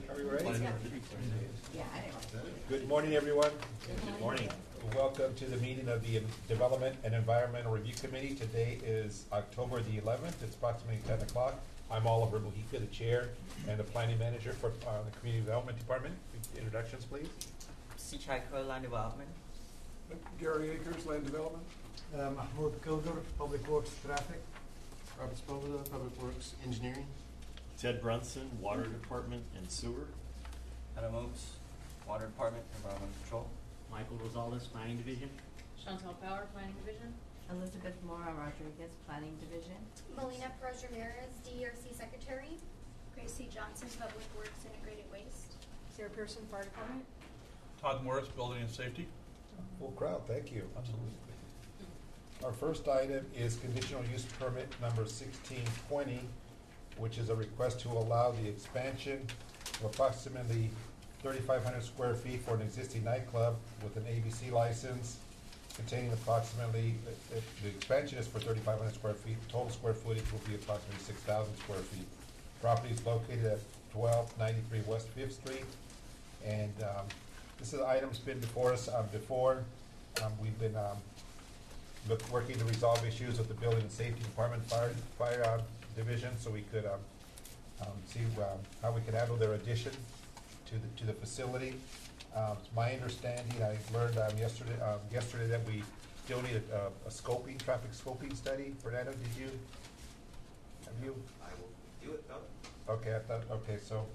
Are we ready? Yeah, I know. Good morning, everyone. Good morning. Welcome to the meeting of the Development and Environmental Review Committee. Today is October the 11th. It's approximately 10 o'clock. I'm Oliver Mujica, the chair and the planning manager for the Community Development Department. Introductions, please. Sichai Crow Land Development. Gary Akers, Land Development. Mahmoud Kildur, Public Works Traffic. Robert Spoboda, Public Works Engineering. Ted Brunson, Water Department and Sewer. Adam Oaks, Water Department, Environmental Control. Michael Rosales, Planning Division. Chantal Power, Planning Division. Elizabeth Mora Rodriguez, Planning Division. Melina Perez Ramirez, DERC Secretary. Gracie Johnson, Public Works Integrated Waste. Sarah Pearson, Fire Department. Todd Morris, Building and Safety. Full crowd, thank you. Absolutely. Our first item is conditional use permit number 1620, which is a request to allow the expansion of approximately 3,500 square feet for an existing nightclub with an ABC license containing approximately, the expansion is for 3,500 square feet, total square footage will be approximately 6,000 square feet. Property is located at 1293 West 5th Street, and this is an item's been before us before. We've been working to resolve issues with the Building and Safety Department, Fire Division, so we could see how we could handle their addition to the facility. It's my understanding, I learned yesterday that we still need a scoping, traffic scoping study. Fernando, did you? Have you? I will do it though. Okay, I thought, okay, so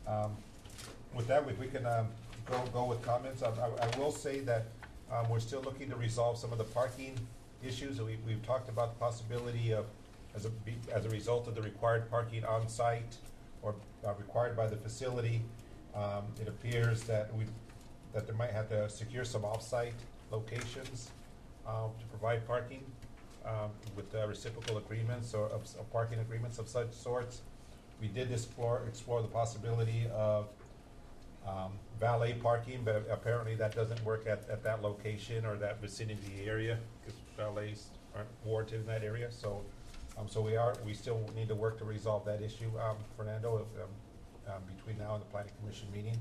with that, we can go with comments. I will say that we're still looking to resolve some of the parking issues. We've talked about the possibility of, as a result of the required parking on site or required by the facility, it appears that they might have to secure some off-site locations to provide parking with reciprocal agreements or of parking agreements of such sorts. We did explore the possibility of valet parking, but apparently that doesn't work at that location or that vicinity area because valets aren't warranted in that area. So, we still need to work to resolve that issue, Fernando, between now and the Planning Commission meeting.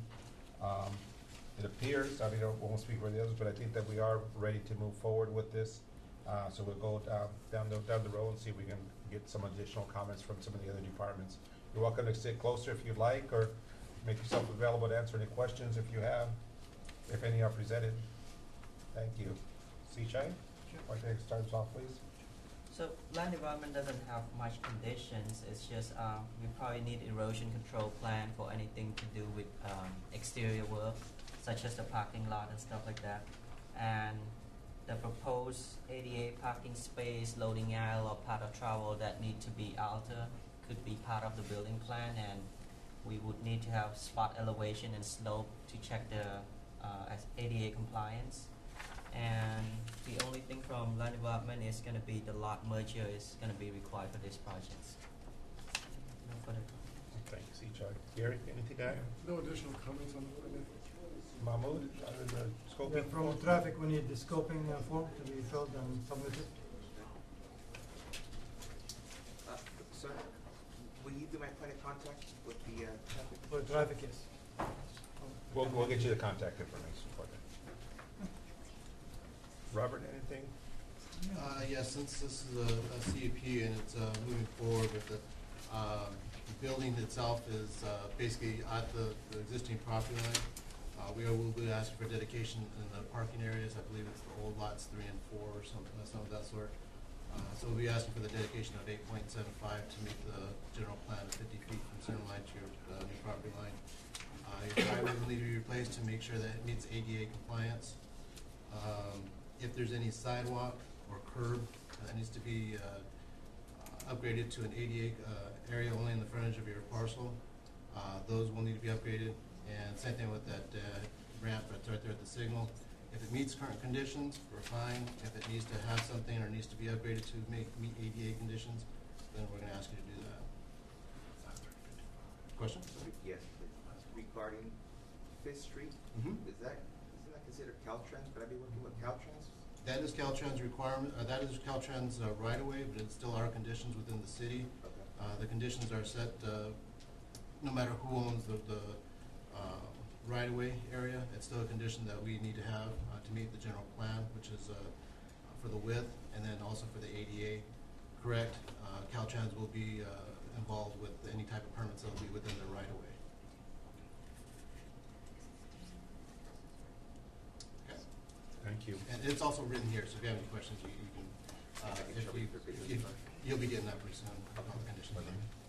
It appears, I won't speak for the others, but I think that we are ready to move forward with this. So we'll go down the road and see if we can get some additional comments from some of the other departments. You're welcome to sit closer if you'd like, or make yourself available to answer any questions if you have, if any are presented. Thank you. Sichai, why don't you start us off, please? So land development doesn't have much conditions. It's just we probably need erosion control plan for anything to do with exterior work, such as the parking lot and stuff like that. And the proposed ADA parking space, loading aisle, or part of travel that need to be altered could be part of the building plan, and we would need to have spot elevation and slope to check the ADA compliance. And the only thing from land development is going to be the lot merger is going to be required for this project. No further comments. Thanks, Sichai. Gary, anything to add? No additional comments on the witness. Mahmoud, other than scoping? From traffic, we need the scoping form to be filled and submitted. Sir, will you be my point of contact with the traffic? For traffic, yes. We'll get you the contact information for that. Robert, anything? Yes, since this is a CUP and it's moving forward with the building itself is basically at the existing property line. We will be asking for dedication in the parking areas. I believe it's the old lots 3 and 4 or some of that sort. So we'll be asking for the dedication of 8.75 to meet the general plan of 50 feet from center line to your new property line. Your driveway will need to be replaced to make sure that it meets ADA compliance. If there's any sidewalk or curb that needs to be upgraded to an ADA area only in the frontage of your parcel, those will need to be upgraded. And same thing with that ramp that's right there at the signal. If it meets current conditions, we're fine. If it needs to have something or needs to be upgraded to meet ADA conditions, then we're going to ask you to do that. Question? Yes, regarding 5th Street, isn't that considered Caltrans? Could I be working with Caltrans? That is Caltrans requirement. That is Caltrans right away, but it's still our conditions within the city. Okay. The conditions are set no matter who owns right-of-way area. It's still a condition that we need to have to meet the general plan, which is for the width, and then also for the ADA. Correct, Caltrans will be involved with any type of permits that will be within the right-of-way. Okay. Thank you. And it's also written here, so if you have any questions, you can, you'll be getting that pretty soon, all the conditions.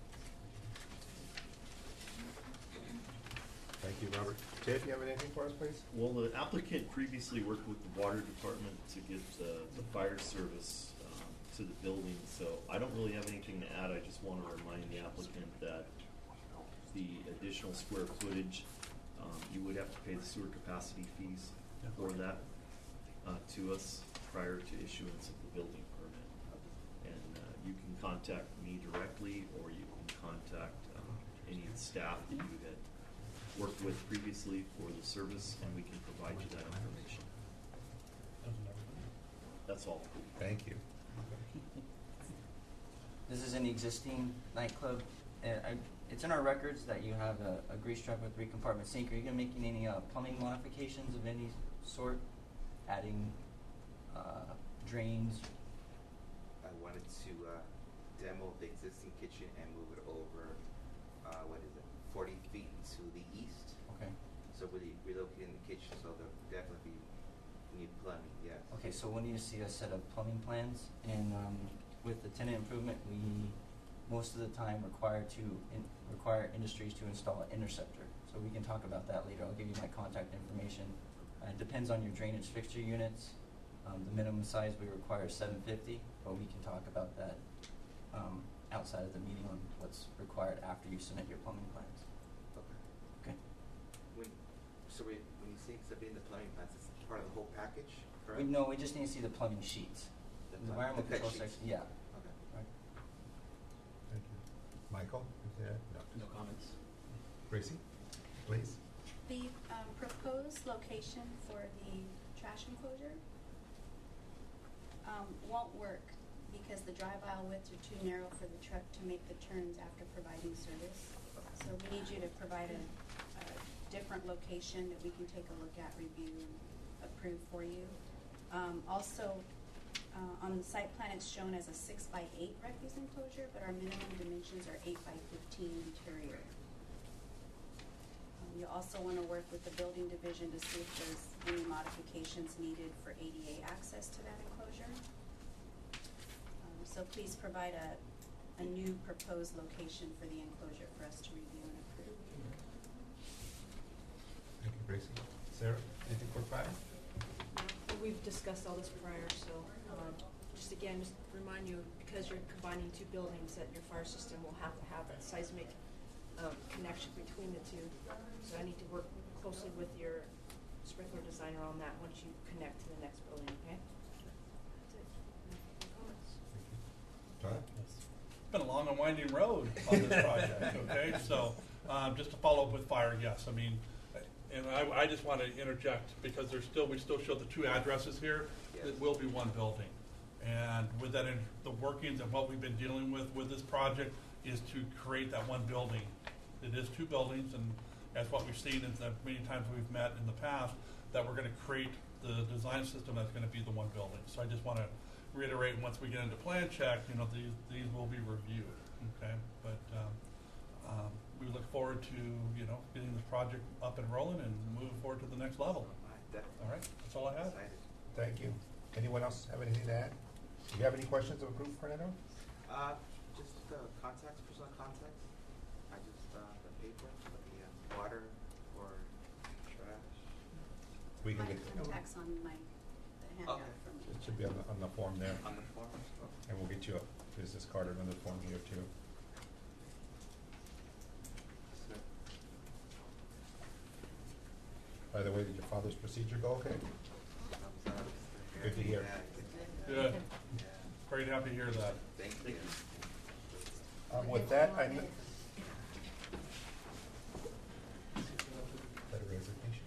Thank you, Robert. Ted, you have anything for us, please? Well, the applicant previously worked with the water department to get the fire service to the building, so I don't really have anything to add. I just want to remind the applicant that the additional square footage, you would have to pay the sewer capacity fees for that to us prior to issuance of the building permit. And you can contact me directly, or you can contact any of the staff that you had worked with previously for the service, and we can provide you that information. That's all. Thank you. This is an existing nightclub. It's in our records that you have a grease trap with 3-compartment sink. Are you gonna make any plumbing modifications of any sort? Adding drains? I wanted to demo the existing kitchen and move it over, 40 feet to the east. Okay. So we're relocating the kitchen, so there'll definitely be new plumbing, yes. Okay, so when you see a set of plumbing plans, and with the tenant improvement, we most of the time require industries to install an interceptor. So we can talk about that later. I'll give you my contact information. It depends on your drainage fixture units. The minimum size we require is 750, but we can talk about that outside of the meeting on what's required after you submit your plumbing plans. Okay. When you say submitting the plumbing plans, it's part of the whole package, correct? No, we just need to see the plumbing sheets. The environmental cut control sheets. section, yeah. Okay. Right. Thank you. Michael? No comments. Gracie, please. The proposed location for the trash enclosure won't work because the drive aisle widths are too narrow for the truck to make the turns after providing service. So we need you to provide a different location that we can take a look at, review, and approve for you. Also, on the site plan, it's shown as a 6x8 refuse enclosure, but our minimum dimensions are 8x15 interior. You also want to work with the building division to see if there's any modifications needed for ADA access to that enclosure. So please provide a new proposed location for the enclosure for us to review and approve. Thank you, Gracie. Sarah, anything for fire? We've discussed all this prior, so just remind you, because you're combining two buildings, that your fire system will have to have that seismic connection between the two. So I need to work closely with your sprinkler designer on that once you connect to the next building, okay? That's it. No comments. Todd? It's been a long and winding road on this project, okay? So, just to follow up with fire, yes, I mean, and I just want to interject, because we still show the two addresses here. Yes. It will be one building. And with that, the workings and what we've been dealing with this project is to create that one building. It is two buildings, and that's what we've seen is that many times we've met in the past, that we're going to create the design system that's going to be the one building. So I just want to reiterate, once we get into plan check, these will be reviewed, okay? But we look forward to, getting this project up and rolling and moving forward to the next level. Definitely. All right, that's all I have. Excited. Thank you. Anyone else have anything to add? Do you have any questions of approve, Fernando? Just personal contacts. The paper, the water, or trash. We can My get, contacts on the handout Okay. from it should be on the form there. On the form? Okay. And we'll get you a business card or another form here too. So, By the way, did your father's procedure go okay? thumbs up. Good to hear. Yeah, Good. yeah. Very happy to hear that. Thank you. With that, I know. Better resignation.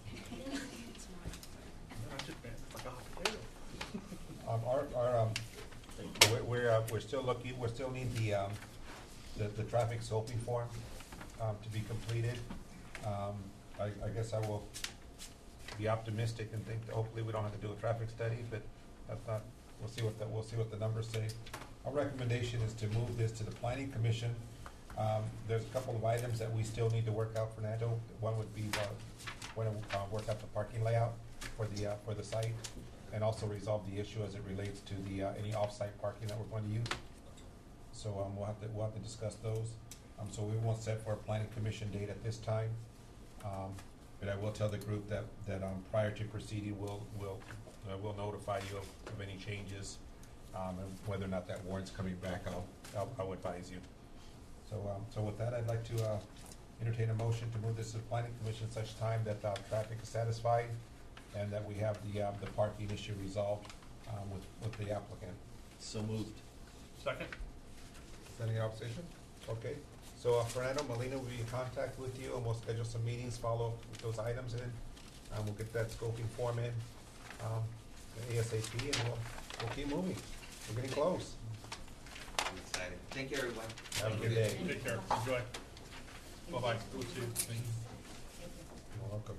We're still looking, we still need the traffic scoping form, to be completed. I guess I will be optimistic and think that hopefully we don't have to do a traffic study, but that's not, we'll see what the numbers say. Our recommendation is to move this to the planning commission. There's a couple of items that we still need to work out, Fernando. One would be, work out the parking layout for the site, and also resolve the issue as it relates to the, any off-site parking that we're going to use. So, we'll have to discuss those. So we won't set for a planning commission date at this time. But I will tell the group that prior to proceeding, we'll notify you of any changes, and whether or not that warrant's coming back, I'll advise you. So with that, I'd like to entertain a motion to move this to the planning commission such time that traffic is satisfied and that we have the parking issue resolved with the applicant. So moved. Second? Is there any opposition? Okay. So Fernando Molina will be in contact with you, and we'll schedule some meetings, follow up with those items in, and we'll get that scoping form in ASAP, and we'll keep moving. We're getting close. I'm excited. Thank you, everyone. Have a good day. Take care. Enjoy. Bye-bye. We'll see you. Thank you. You're welcome.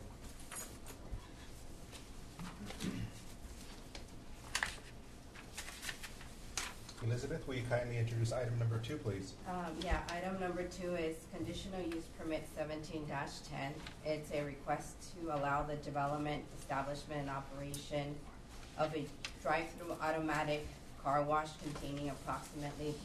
Elizabeth, will you kindly introduce item number 2, please? Yeah, item number 2 is conditional use permit 17-10. It's a request to allow the development, establishment, and operation of a drive-through automatic car wash containing approximately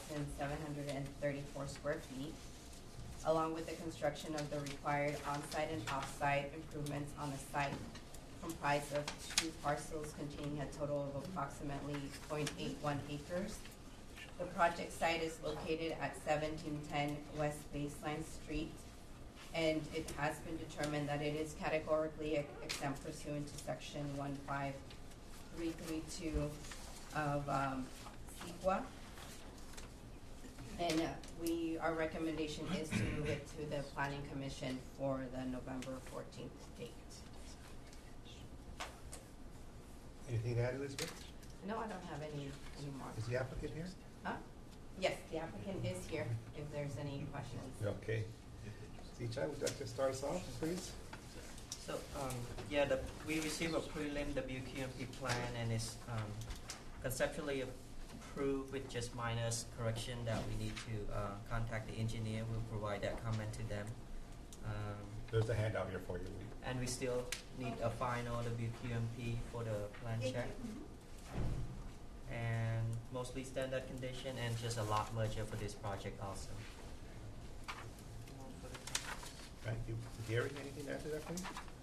3,734 square feet, along with the construction of the required on-site and off-site improvements on the site, comprised of 2 parcels containing a total of approximately 0.81 acres. The project site is located at 1710 West Baseline Street, and it has been determined that it is categorically exempt pursuant to section 15332 of CEQA. And our recommendation is to move it to the planning commission for the November 14th date. Anything to add, Elizabeth? No, I don't have any more. Is the applicant here? Huh? Yes, the applicant is here if there's any questions. Okay. Zichai, would you like to start us off, please? So, we received a prelim WQMP plan, and it's conceptually approved with just minor correction that we need to contact the engineer. We'll provide that comment to them. There's a handout here for you. And we still need a final WQMP for the plan check. And mostly standard condition and just a lot merger for this project also. Thank you. Gary, anything to add to that, please?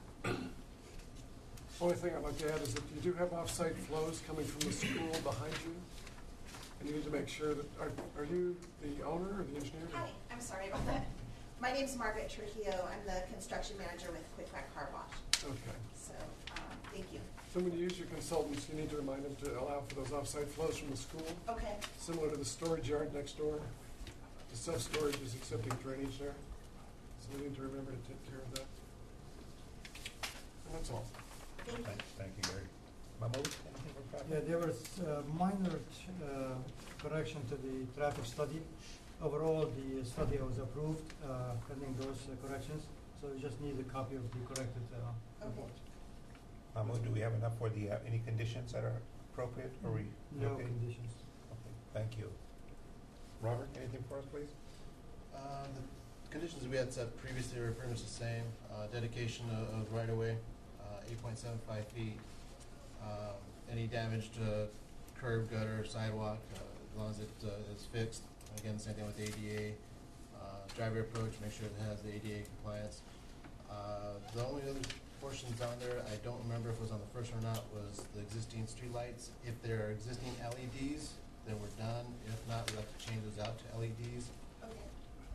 Only thing I'd like to add is that you do have off-site flows coming from the school behind you. And you need to make sure that, are you the owner or the engineer? Hi, I'm sorry about that. My name's Margaret Trujillo. I'm the construction manager with Quick Quack Car Wash. Okay. So, thank you. So when you use your consultants, you need to remind them to allow for those off-site flows from the school. Okay. Similar to the storage yard next door. The self-storage is accepting drainage there. So we need to remember to take care of that. And that's all. Thank you. Thank you, Gary. Mahmood, anything from traffic? Yeah, there was minor correction to the traffic study. Overall, the study was approved, pending those corrections. So we just need a copy of the corrected report. Mahmood, do we have enough for the, any conditions that are appropriate, or we? No okay? conditions. Okay, thank you. Robert, anything for us, please? The conditions we had set previously were pretty much the same. Dedication of right-of-way, 8.75 feet. Any damaged curb, gutter, sidewalk, as long as it is fixed. Again, same thing with ADA. Driveway approach, make sure it has the ADA compliance. The only other portions on there, I don't remember if it was on the first or not, was the existing streetlights. If there are existing LEDs, then we're done. If not, we'll have to change those out to LEDs. Okay.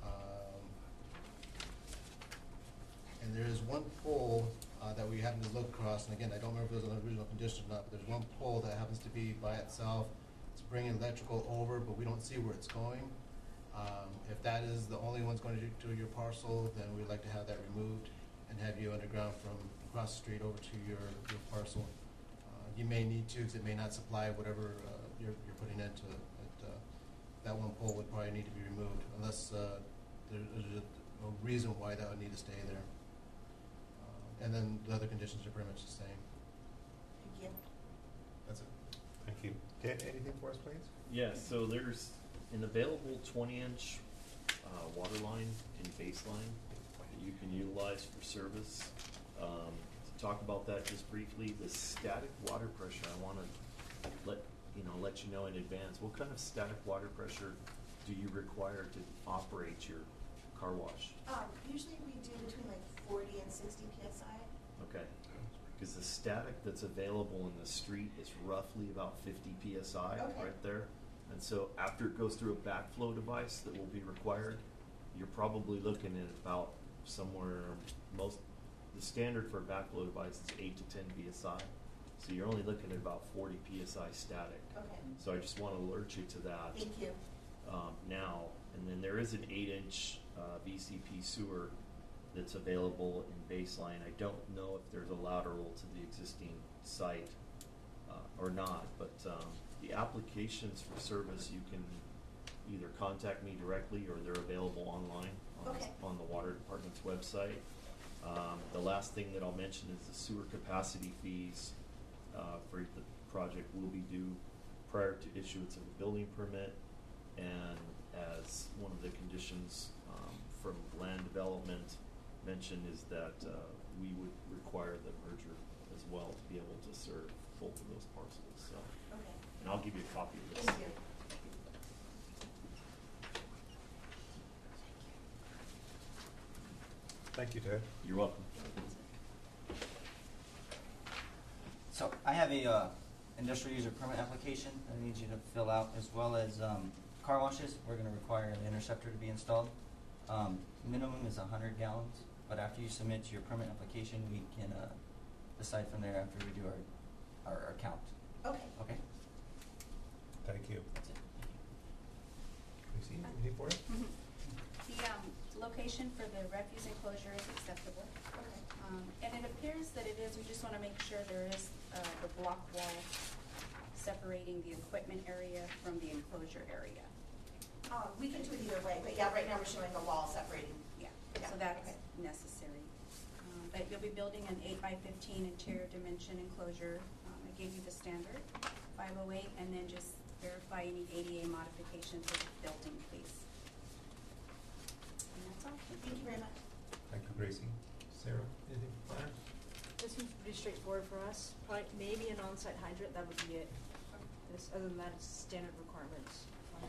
And there is one pole that we happen to look across, and again, I don't remember if it was on the original condition or not, but there's one pole that happens to be by itself. It's bringing electrical over, but we don't see where it's going. If that is the only one's going to your parcel, then we'd like to have that removed and have you underground from across the street over to your parcel. You may need to, because it may not supply whatever you're putting into it. But that one pole would probably need to be removed unless there's reason why that would need to stay there. And then the other conditions are pretty much the same. Thank you. That's it. Thank you. Ted, anything for us, please? Yeah, so there's an available 20-inch water line and baseline that you can utilize for service. To talk about that just briefly, the static water pressure, I want to let you know in advance. What kind of static water pressure do you require to operate your car wash? Usually we do between like 40 and 60 PSI. Okay, because the static that's available in the street is roughly about 50 PSI Okay. right there. And so after it goes through a backflow device that will be required, you're probably looking at about somewhere, the standard for a backflow device is 8 to 10 PSI. So you're only looking at about 40 PSI static. Okay. So I just want to alert you to that Thank you. now. And then there is an 8-inch VCP sewer that's available in baseline. I don't know if there's a lateral to the existing site or not, but the applications for service, you can either contact me directly or they're available online on the water department's website. The last thing that I'll mention is the sewer capacity fees for the project will be due prior to issuance of a building permit, and as one of the conditions from land development mentioned is that we would require the merger as well to be able to serve both of those parcels. So, Okay. and I'll give you a copy of this. Thank you. Thank you, Ted. You're welcome. So I have a industrial user permit application that I need you to fill out, as well as car washes. We're going to require an interceptor to be installed. Minimum is 100 gallons, but after you submit your permit application, we can decide from there after we do our count. Okay. Okay? Thank you. That's it. Chrissy, anything for us? The location for the refuse enclosure is acceptable. Okay. And it appears that it is, we just want to make sure there is the block wall separating the equipment area from the enclosure area. We can do it either way, but yeah, right now we're showing a wall separating. Yeah, Yeah, so that's okay. necessary. But you'll be building an 8x15 interior dimension enclosure. I gave you the standard, 508, and then just verify any ADA modifications of the building, please. And that's all. Thank you very much. Thank you, Gracie. Sarah, anything for us? This seems pretty straightforward for us. Probably maybe an on-site hydrant, that would be it. Other than that, it's standard requirements.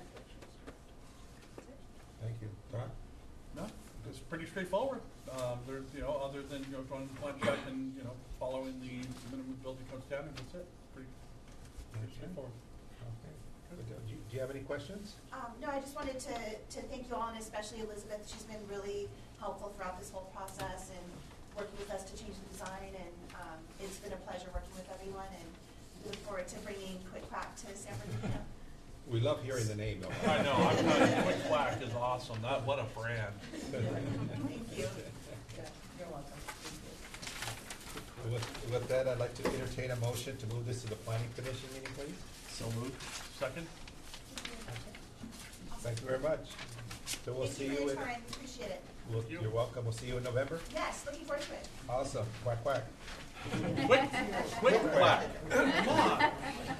Thank you. Don? No, it's pretty straightforward. There's, other than, going to the plant check and, following the minimum building code standard, that's it. Pretty straightforward. Okay. Do you have any questions? No, I just wanted to thank you all, and especially Elizabeth. She's been really helpful throughout this whole process and working with us to change the design, and it's been a pleasure working with everyone, and look forward to bringing Quick Quack to San Bernardino. We love hearing the name, though. I know, I'm telling you, Quick Quack is awesome. What a brand. Thank you. You're welcome. Thank you. With that, I'd like to entertain a motion to move this to the planning commission meeting, please. So moved. Second? Thank you very much. So we'll see Thank you you for in, your time. Appreciate it. you're welcome. We'll see you in November. Yes, looking forward to it. Awesome. Quack, quack. Quick Quack. Come on.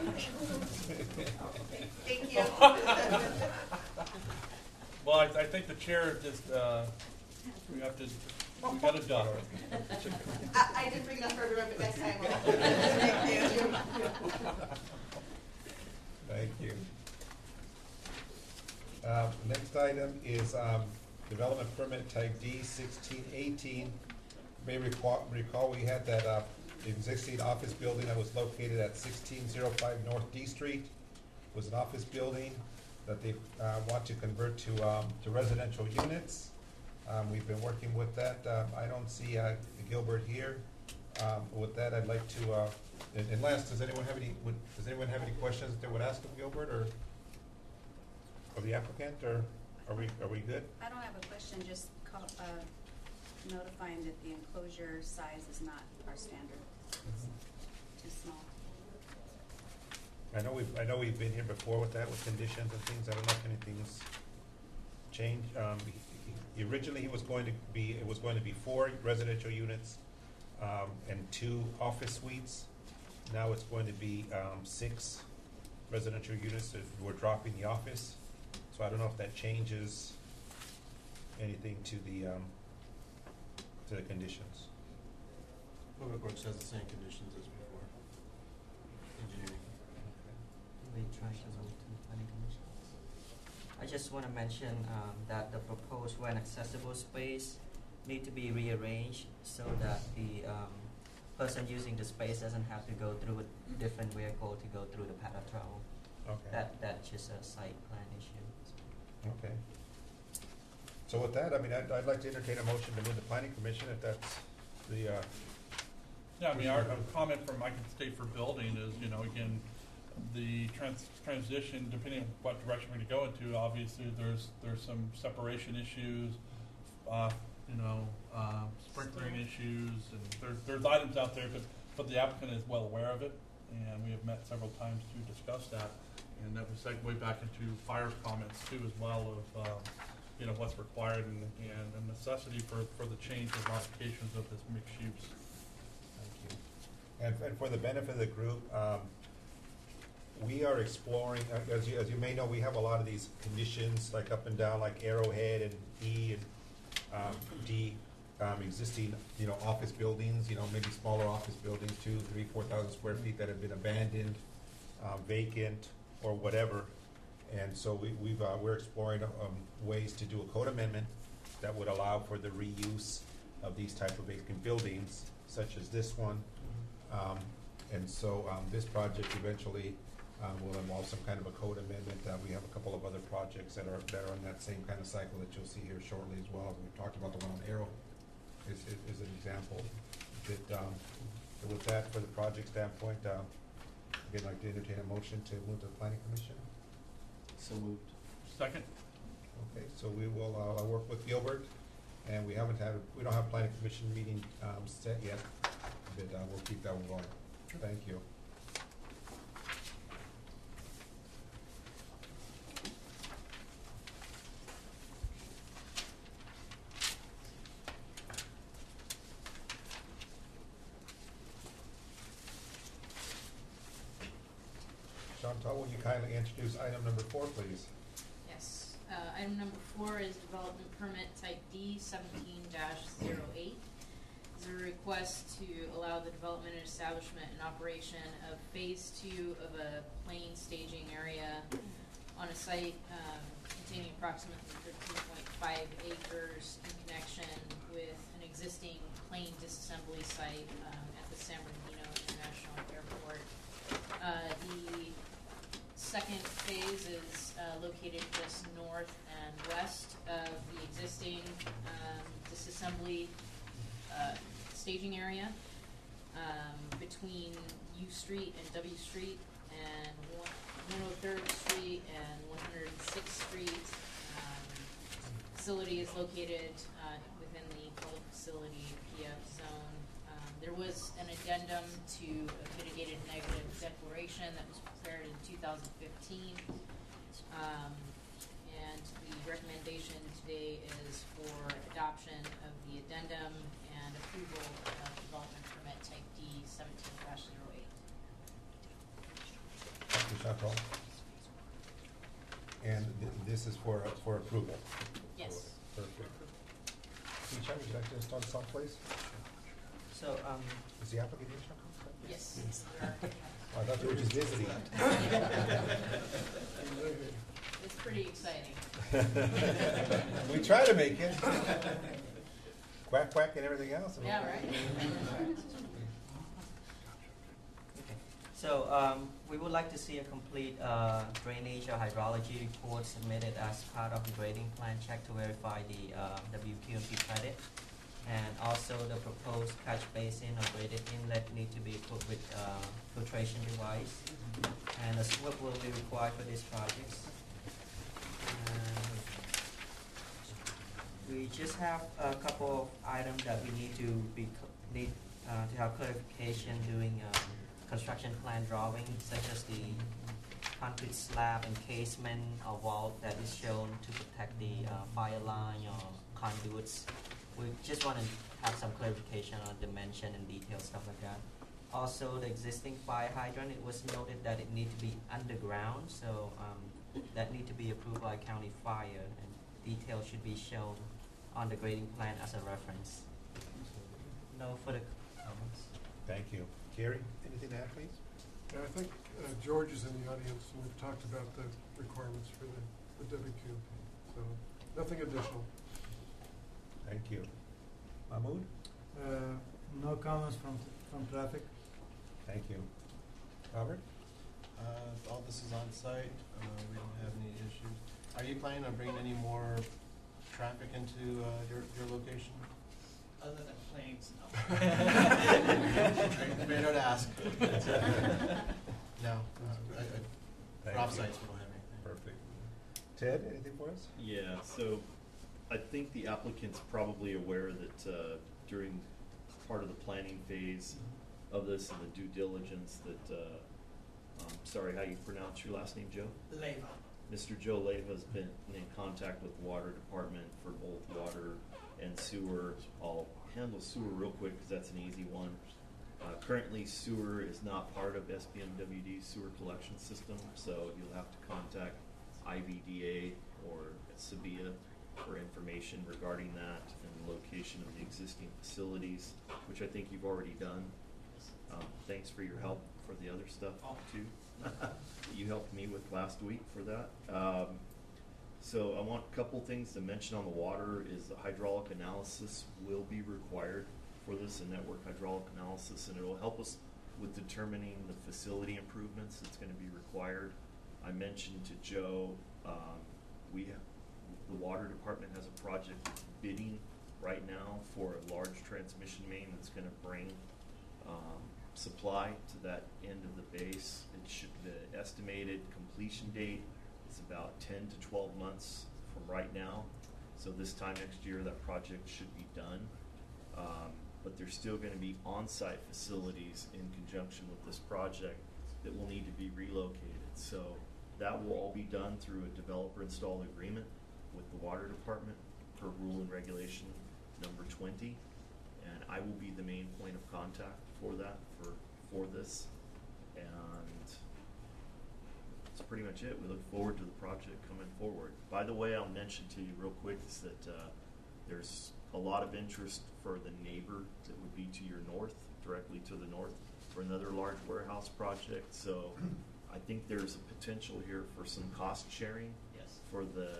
Thank you. Well, I think the chair just, we got it done. I didn't bring enough for everyone, but next time I'll. Thank you. Thank you. Next item is development permit type D 1618. You may recall we had that existing office building that was located at 1605 North D Street. It was an office building that they want to convert to residential units. We've been working with that. I don't see Gilbert here. With that, I'd like to, unless, does anyone have any questions that they would ask of Gilbert or the applicant, or are we good? I don't have a question, just notifying that the enclosure size is not our standard. It's too small. I know we've been here before with that, with conditions and things. I don't know if anything's changed. originally it was going to be 4 residential units, and 2 office suites. Now it's going to be, 6 residential units. We're dropping the office. So I don't know if that changes anything to the conditions. Public Works has the same conditions as before. Engineering. We try to move to the planning commission. I just want to mention that the proposed when accessible space need to be rearranged so that the person using the space doesn't have to go through a different vehicle to go through the path of travel. Okay. That's just a site plan issue. Okay. So with that, I mean, I'd like to entertain a motion to move the planning commission if that's the, Yeah, I mean, our comment from, I can state for building is, you know, again, the transition, depending on what direction we're gonna go into, obviously, there's some separation issues, sprinkling issues, and there's items out there, but the applicant is well aware of it, and we have met several times to discuss that, and that would segue back into Fire's comments too, as well, of, what's required and the necessity for the change or modifications of this mixed use. thank you. And for the benefit of the group, we are exploring, as you may know, we have a lot of these conditions, like up and down, like Arrowhead and E and D, existing, office buildings, maybe smaller office buildings, 2,000, 3,000, 4,000 square feet that have been abandoned, vacant, or whatever. And so we're exploring ways to do a code amendment that would allow for the reuse of these type of vacant buildings, such as this one. And so this project eventually will involve some kind of a code amendment. We have a couple of other projects that are on that same kind of cycle that you'll see here shortly as well. We've talked about the one on Arrow is an example. That with that, for the project standpoint, again, I'd like to entertain a motion to move to the planning commission. So moved. Second? Okay, so we will work with Gilbert, and we don't have a planning commission meeting set yet, but we'll keep that one going. Thank you. Chantal, will you kindly introduce item number 4, please? Yes. Item number 4 is development permit type D 17-08. It's a request to allow the development and establishment and operation of phase 2 of a plain staging area on a site containing approximately 13.5 acres in connection with an existing plain disassembly site at the San Bernardino International Airport. The second phase is located just north and west of the existing disassembly staging area between U Street and W Street and 103rd Street and 106th Street. Facility is located within the public facility PF zone. There was an addendum to a mitigated negative declaration that was prepared in 2015. And the recommendation today is for adoption of the addendum and approval of development permit type D 17-08. Thank you, Chantal. And this is for approval? Yes. Perfect. Keisha, would you like to start us off, please? So, Is the applicant here, Chantal? Yes. I thought you were just visiting. It's pretty exciting. We try to make it. Quack, quack, and everything else. Yeah, right? So we would like to see a complete drainage or hydrology report submitted as part of the grading plan check to verify the WQMP credit. And also the proposed catch basin or graded inlet need to be equipped with filtration device. And a SWIP will be required for these projects. We just have a couple of items that we need to have clarification doing construction plan drawing, such as the concrete slab encasement or vault that is shown to protect the fire line or conduits. We just want to have some clarification on dimension and detail, stuff like that. Also, the existing fire hydrant, it was noted that it need to be underground, so that need to be approved by county fire, and details should be shown on the grading plan as a reference. No further comments. Thank you. Gary, anything to add, please? Yeah, I think George is in the audience, and we've talked about the requirements for the WQ, so nothing additional. Thank you. Mahmood? No comments from traffic. Thank you. Robert? All this is on site, we don't have any issues. Are you planning on bringing any more traffic into your location? Other than planes, no. Better to ask. No, Thank for off you. sites, we don't have anything. Perfect. Ted, anything for us? Yeah, so I think the applicant's probably aware that during part of the planning phase of this and the due diligence that, sorry, how you pronounce your last name, Joe? Leva. Mr. Joe Leva has been in contact with the water department for both water and sewer. I'll handle sewer real quick because that's an easy one. Currently, sewer is not part of SBMWD's sewer collection system, so you'll have to contact IVDA or Sabia for information regarding that and the location of the existing facilities, which I think you've already done. Thanks for your help for the other stuff too. You helped me with last week for that. So I want a couple things to mention on the water is the hydraulic analysis will be required for this, a network hydraulic analysis, and it will help us with determining the facility improvements that's going to be required. I mentioned to Joe, the water department has a project bidding right now for a large transmission main that's going to bring supply to that end of the base. The estimated completion date is about 10 to 12 months from right now. So this time next year, that project should be done. But there's still going to be on-site facilities in conjunction with this project that will need to be relocated. So that will all be done through a developer-installed agreement with the water department per rule and regulation number 20. And I will be the main point of contact for that, for this. And that's pretty much it. We look forward to the project coming forward. By the way, I'll mention to you real quick is that there's a lot of interest for the neighbor that would be to your north, directly to the north, for another large warehouse project. So I think there's a potential here for some cost sharing for the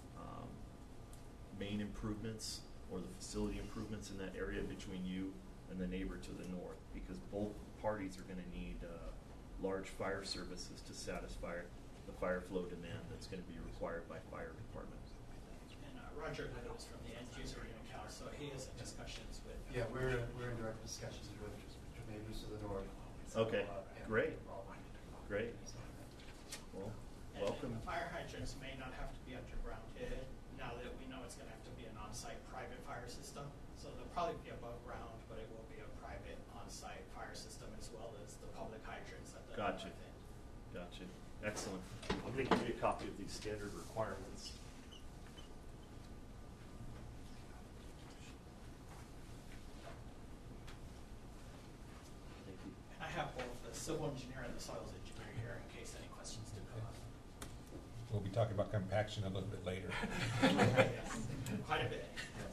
main improvements or the facility improvements in that area between you and the neighbor to the north, because both parties are going to need large fire services to satisfy the fire flow demand that's going to be required by fire departments. And Roger Meadows from the end user account, so he is in discussions with. Yeah, we're in direct discussions with neighbors to the north. Okay, Yeah. great. Great. Well, And welcome. Fire hydrants may not have to be underground here, now that we know it's gonna have to be an on-site private fire system. So they'll probably be above ground, but it will be a private on-site fire system as well as the public hydrants at the Gotcha. north end. Gotcha. Excellent. I'm going to give you a copy of these standard requirements. Thank you. And I have both the civil engineer and the soils engineer here in case any questions do come up. We'll be talking about compaction a little bit later. Yes, quite a bit.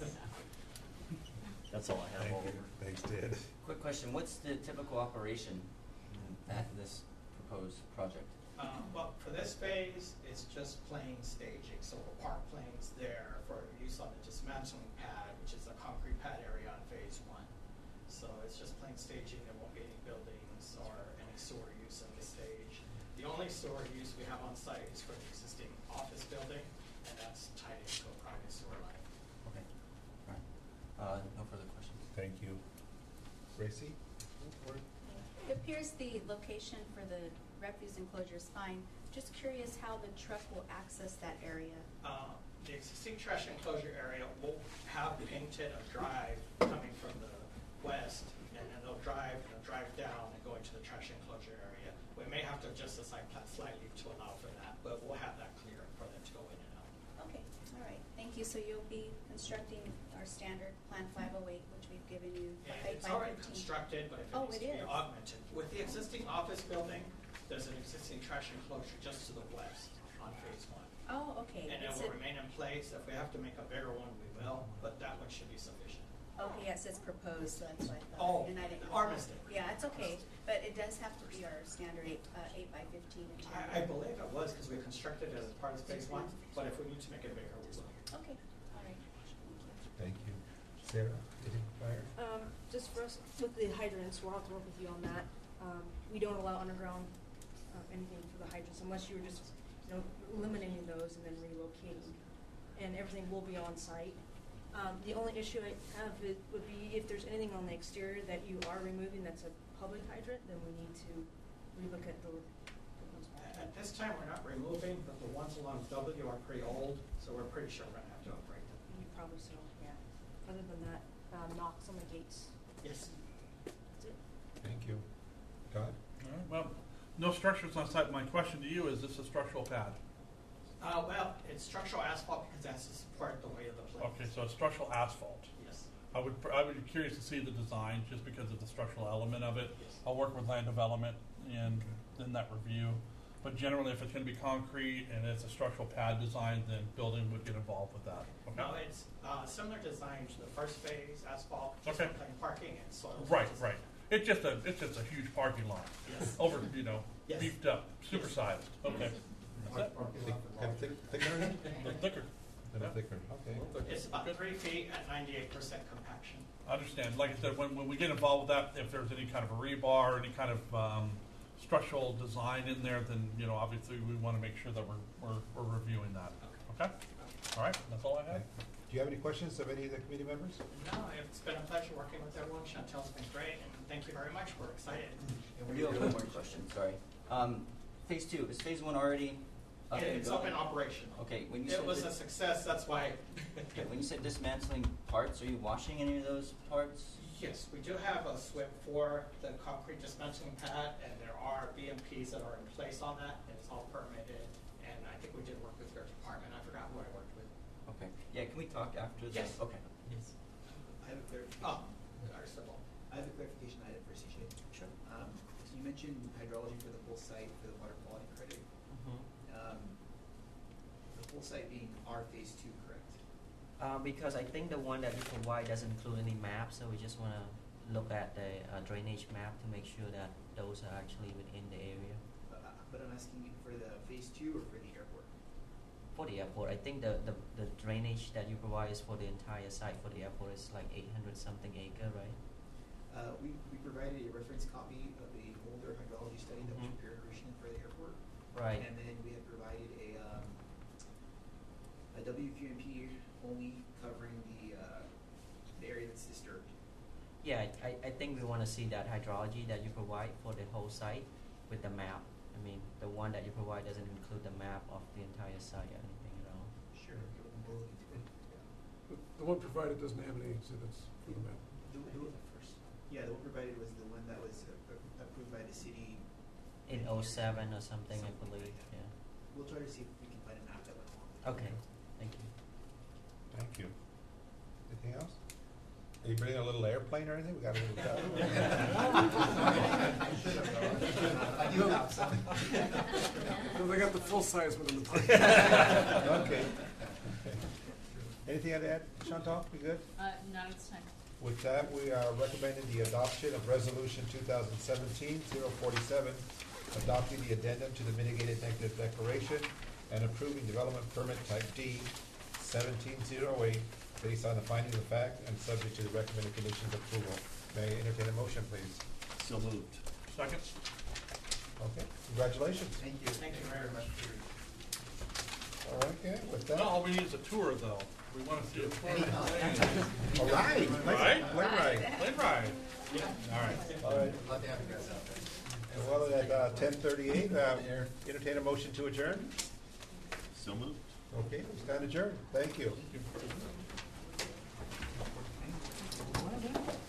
That's all I have. Thank All you. over. Thanks, Ted. Quick question, what's the typical operation at this proposed project? Well, for this phase, it's just plain staging, so we'll park planes there for use on the dismantling pad, which is a concrete pad area on phase 1. So it's just plain staging, there won't be any buildings or any sewer use in the stage. The only sewer use we have on site is for the existing office building, and that's tied into a private sewer line. Okay, all right. No further questions. Thank you. Gracie? It appears the location for the refuse enclosure is fine. Just curious how the truck will access that area. The existing trash enclosure area will have painted a drive coming from the west, and then they'll drive down and go into the trash enclosure area. We may have to adjust the site plan slightly to allow for that, but we'll have that clear for them to go in and out. Okay, all right, thank you. you. So you'll be constructing our standard Plan 508, which we've given you. Yeah, 8 it's by already 15. constructed, but if it Oh, needs it to be is. augmented. With the existing office building, there's an existing trash enclosure just to the west on phase 1. Oh, okay. And it It's will a- remain in place. If we have to make a bigger one, we will, but that one should be sufficient. Okay, yes, it's proposed, so that's why I thought. Oh, and I didn't our know. mistake. Yeah, it's okay, but it does have to be our standard 8 by 15 interior. I believe it was because we constructed it as part of phase 1, but if we need to make it bigger, we will. Okay, all right. Thank you. Sarah, anything fire? Just for us, with the hydrants, we'll have to work with you on that. We don't allow underground, anything for the hydrants unless you were just, eliminating those and then relocating. And everything will be on site. The only issue I have would be if there's anything on the exterior that you are removing that's a public hydrant, then we need to relook at the ones back. At this time, we're not removing, but the ones along W are pretty old, so we're pretty sure we're gonna have to upgrade them. You probably so, yeah. Other than that, knocks on the gates. Yes. That's it. Thank you. Todd? All right, well, no structures on site. My question to you, is this a structural pad? Well, it's structural asphalt because that's to support the weight of the plate. Okay, so it's structural asphalt. Yes. I would be curious to see the design just because of the structural element of it. Yes. I'll work with land development and in that review. But generally, if it's gonna be concrete and it's a structural pad design, then building would get involved with that. Okay? No, it's similar design to the first phase asphalt, just Okay. for plain parking and soil. Right, right. It's just a huge parking lot. Yes. Over, Yes. beefed up, supersized. Okay. That's it. Thicker? A little thicker. Little Yeah. thicker, okay. It's about 3 feet at 98% compaction. I understand. Like I said, when we get involved with that, if there's any kind of a rebar, any kind of structural design in there, then obviously we want to make sure that we're reviewing that. Okay. All right. That's all I have. Do you have any questions of any of the committee members? No, it's been a pleasure working with everyone. Chantel's been great, and thank you very much. We're excited. We do have one more question, sorry. Phase 2, is phase 1 already up and It's up and going? operational. Okay, when you It said was that- a success, that's why. Okay, when you said dismantling parts, are you washing any of those parts? Yes, we do have a SWIP for the concrete dismantling pad, and there are BMPs that are in place on that, and it's all permitted. And I think we did work with your department. I forgot who I worked with. Okay, yeah, can we talk after this? Yes. Okay. Yes. I have a clarification. Oh, first of all. I have a clarification item for CJ. Sure. So you mentioned hydrology for the whole site for the water quality credit. The whole site being our phase 2, correct? Because I think the one that you provide doesn't include any maps, so we just want to look at the drainage map to make sure that those are actually within the area. But I'm asking you for the phase 2 or for the airport? For the airport, I think the drainage that you provide is for the entire site. For the airport, it's like 800 something acre, right? We provided a reference copy of a older hydrology study that was Mhm. prepared originally for the airport. Right. And then we had provided a WQMP only covering the area that's disturbed. Yeah, I think we want to see that hydrology that you provide for the whole site with the map. I mean, the one that you provide doesn't include the map of the entire site or anything at all. Sure. We'll look into it. The one provided doesn't have any exhibits for the map. Yeah, the one provided was the one that was approved by the city. In 07 or something, I believe, yeah. We'll try to see if we can find a map that went along. Okay, thank you. Thank you. Anything else? Are you bringing a little airplane or anything? We got a little. I do have some. No, they got the full-size one in the park. Okay. Anything to add, Chantal? We good? Not at this time. With that, we are recommending the adoption of Resolution 2017-047, adopting the addendum to the mitigated negative declaration and approving development permit type D 1708 based on the findings of fact and subject to the recommended conditions of approval. May I entertain a motion, please? So moved. Second. Okay, congratulations. Thank you. Thank you very much. Okay, with that. Well, all we need is a tour, though. We want to see it. All right. Right? Plane ride. Plane ride. All right. All right. Love to have you guys out there. Well, at 10:38, entertain a motion to adjourn. So moved. Okay, we stand adjourned. Thank you. Thank you.